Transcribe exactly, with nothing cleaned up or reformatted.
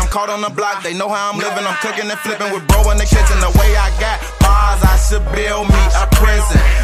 I'm caught on the block, they know how I'm living. I'm cooking and flipping with bro in the kitchen. The way I got bars, I should build me a prison.